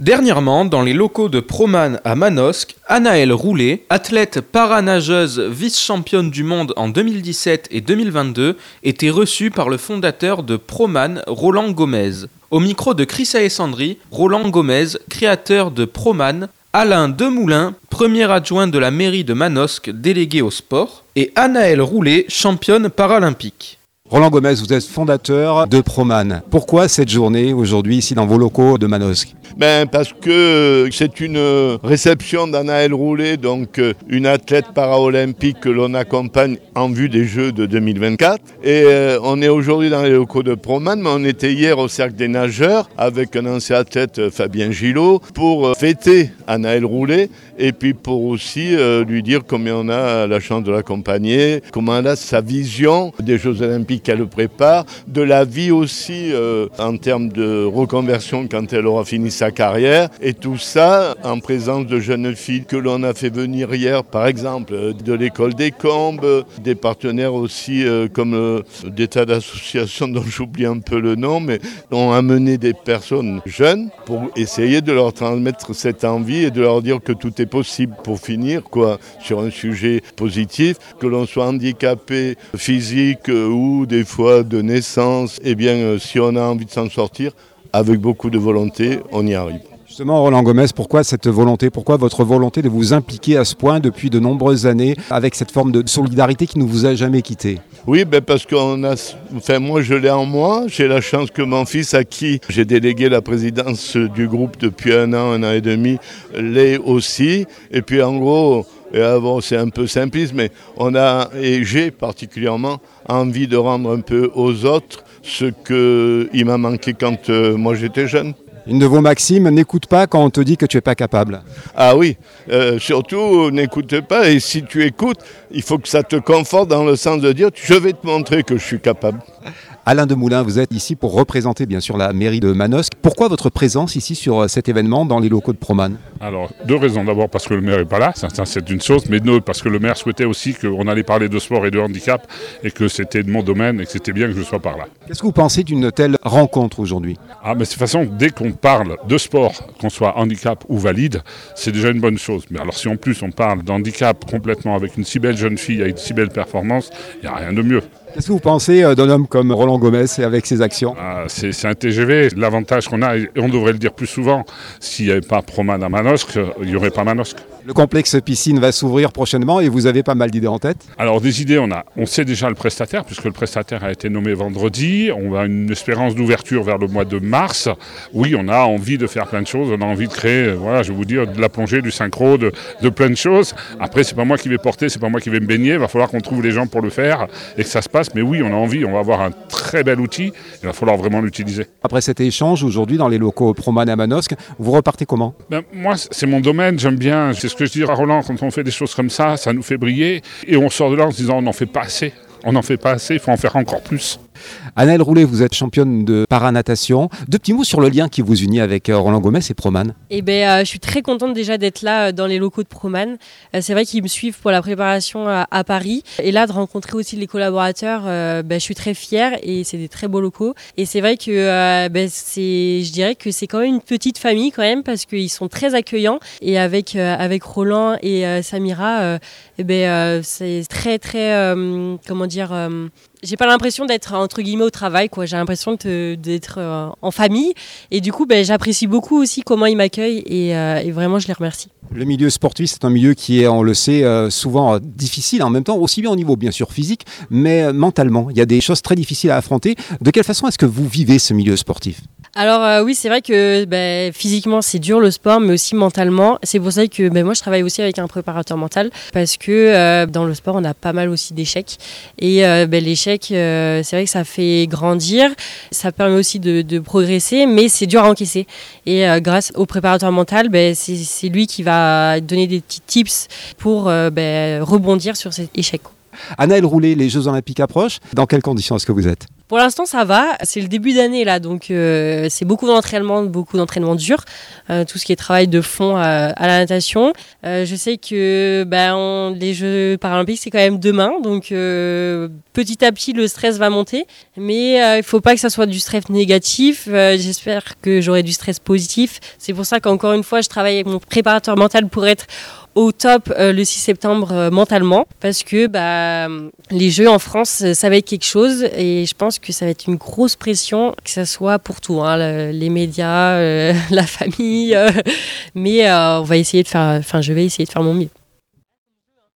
Dernièrement, dans les locaux de Proman à Manosque, Anaëlle Roulet, athlète paranageuse vice-championne du monde en 2017 et 2022, était reçue par le fondateur de Proman, Roland Gomez. Au micro de Chris Alessandri, Roland Gomez, créateur de Proman, Alain Demoulin, premier adjoint de la mairie de Manosque, délégué au sport, et Anaëlle Roulet, championne paralympique. Roland Gomez, vous êtes fondateur de Proman. Pourquoi cette journée aujourd'hui ici dans vos locaux de Manosque ? Parce que c'est une réception d'Anaëlle Roulet, donc une athlète paraolympique que l'on accompagne en vue des Jeux de 2024. Et on est aujourd'hui dans les locaux de Proman, mais on était hier au Cercle des Nageurs avec un ancien athlète, Fabien Gillot, pour fêter Anaëlle Roulet et puis pour aussi lui dire combien on a la chance de l'accompagner, comment elle a sa vision des Jeux Olympiques qu'elle prépare, de la vie aussi en termes de reconversion quand elle aura fini sa carrière, et tout ça en présence de jeunes filles que l'on a fait venir hier, par exemple de l'école des Combes, des partenaires aussi comme des tas d'associations dont j'oublie un peu le nom, mais ont amené des personnes jeunes pour essayer de leur transmettre cette envie et de leur dire que tout est possible. Pour finir, sur un sujet positif, que l'on soit handicapé physique ou des fois de naissance, si on a envie de s'en sortir, avec beaucoup de volonté, on y arrive. Justement, Roland Gomez, pourquoi cette volonté ? Pourquoi votre volonté de vous impliquer à ce point depuis de nombreuses années avec cette forme de solidarité qui ne vous a jamais quitté ? Oui, parce moi je l'ai en moi. J'ai la chance que mon fils, à qui j'ai délégué la présidence du groupe depuis un an et demi, l'ait aussi. Et puis en gros, c'est un peu simpliste, mais j'ai particulièrement envie de rendre un peu aux autres ce qu'il m'a manqué quand moi j'étais jeune. Une de vos maximes, n'écoute pas quand on te dit que tu n'es pas capable. Ah oui, surtout n'écoute pas, et si tu écoutes, il faut que ça te conforte dans le sens de dire je vais te montrer que je suis capable. Alain Demoulin, vous êtes ici pour représenter bien sûr la mairie de Manosque. Pourquoi votre présence ici sur cet événement dans les locaux de Proman ? Alors, deux raisons. D'abord parce que le maire n'est pas là, ça c'est une chose, mais deux, parce que le maire souhaitait aussi qu'on allait parler de sport et de handicap et que c'était de mon domaine et que c'était bien que je sois par là. Qu'est-ce que vous pensez d'une telle rencontre aujourd'hui ? Mais de toute façon, dès qu'on parle de sport, qu'on soit handicap ou valide, c'est déjà une bonne chose. Mais alors si en plus on parle d'handicap complètement avec une si belle jeune fille, avec de si belles performances, il n'y a rien de mieux. Qu'est-ce que vous pensez d'un homme comme Roland Gomez et avec ses actions ? C'est un TGV. L'avantage qu'on a, et on devrait le dire plus souvent, s'il n'y avait pas Proman à Manosque, il n'y aurait pas Manosque. Le complexe piscine va s'ouvrir prochainement et vous avez pas mal d'idées en tête ? Alors des idées, on sait déjà le prestataire, puisque le prestataire a été nommé vendredi. On a une espérance d'ouverture vers le mois de mars. Oui, on a envie de faire plein de choses. On a envie de créer, je vais vous dire, de la plongée, du synchro, de plein de choses. Après, c'est pas moi qui vais porter, c'est pas moi qui vais me baigner. Il va falloir qu'on trouve les gens pour le faire et que ça se passe. Mais oui, on a envie, on va avoir un très bel outil. Il va falloir vraiment l'utiliser. Après cet échange aujourd'hui dans les locaux Proman à Manosque, vous repartez comment ? Moi, c'est mon domaine, j'aime bien. C'est ce que je dis à Roland, quand on fait des choses comme ça nous fait briller. Et on sort de là en se disant, on n'en fait pas assez. On n'en fait pas assez, il faut en faire encore plus. Anaëlle Roulet, vous êtes championne de paranatation. Deux petits mots sur le lien qui vous unit avec Roland Gomez et Proman. Je suis très contente déjà d'être là dans les locaux de Proman. C'est vrai qu'ils me suivent pour la préparation à Paris. Et là, de rencontrer aussi les collaborateurs, je suis très fière et c'est des très beaux locaux. Et c'est vrai que je dirais que c'est quand même une petite famille quand même parce qu'ils sont très accueillants. Et avec Roland et Samira, c'est très très j'ai pas l'impression d'être entre guillemets au travail, quoi. J'ai l'impression d'être en famille et du coup j'apprécie beaucoup aussi comment ils m'accueillent et vraiment je les remercie. Le milieu sportif, c'est un milieu qui est, on le sait, souvent difficile en même temps, aussi bien au niveau bien sûr physique, mais mentalement. Il y a des choses très difficiles à affronter. De quelle façon est-ce que vous vivez ce milieu sportif ? Alors oui, c'est vrai que physiquement c'est dur le sport, mais aussi mentalement. C'est pour ça que moi je travaille aussi avec un préparateur mental parce que dans le sport on a pas mal aussi d'échecs et l'échec c'est vrai que ça fait grandir, ça permet aussi de progresser, mais c'est dur à encaisser. Et grâce au préparateur mental, c'est lui qui va donner des petits tips pour rebondir sur cet échec. Anaëlle Roulet, les Jeux Olympiques approchent. Dans quelles conditions est-ce que vous êtes ? Pour l'instant, ça va. C'est le début d'année là, donc c'est beaucoup d'entraînement dur. Tout ce qui est travail de fond à la natation. Je sais que les Jeux paralympiques, c'est quand même demain, donc petit à petit, le stress va monter. Mais il faut pas que ça soit du stress négatif. J'espère que j'aurai du stress positif. C'est pour ça qu'encore une fois, je travaille avec mon préparateur mental pour être au top le 6 septembre mentalement, parce que les Jeux en France, ça va être quelque chose, et je pense que ça va être une grosse pression, que ça soit pour tout, les médias, la famille, mais je vais essayer de faire mon mieux.